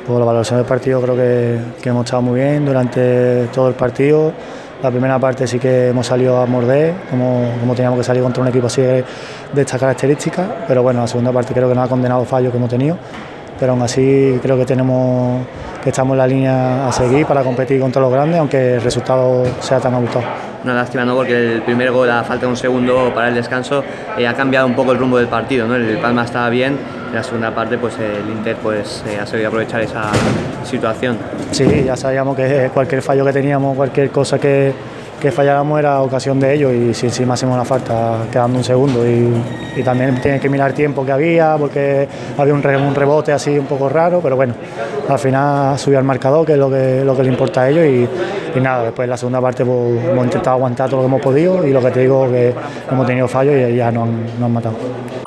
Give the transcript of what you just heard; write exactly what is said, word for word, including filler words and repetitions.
Pues la valoración del partido creo que, que hemos estado muy bien durante todo el partido. La primera parte sí que hemos salido a morder, como, como teníamos que salir contra un equipo así de, de estas características, pero bueno, la segunda parte creo que nos ha condenado fallos que hemos tenido, pero aún así creo que tenemos que estamos en la línea a seguir para competir contra los grandes, aunque el resultado sea tan abultado. Una lástima, ¿no? Porque el primer gol, a falta de un segundo para el descanso, eh, ha cambiado un poco el rumbo del partido, ¿no? El Palma estaba bien, en la segunda parte pues el Inter pues eh, ha sabido aprovechar esa situación. Sí, ya sabíamos que cualquier fallo que teníamos, cualquier cosa que, que falláramos era ocasión de ello, y si encima hacemos una falta quedando un segundo, y, y también tienen que mirar el tiempo que había, porque había un, re, un rebote así un poco raro, pero bueno, al final subió al marcador, que es lo que, lo que le importa a ellos, y, y nada, después en la segunda parte pues, hemos intentado aguantar todo lo que hemos podido, y lo que te digo que hemos tenido fallos y ya nos han, nos han matado.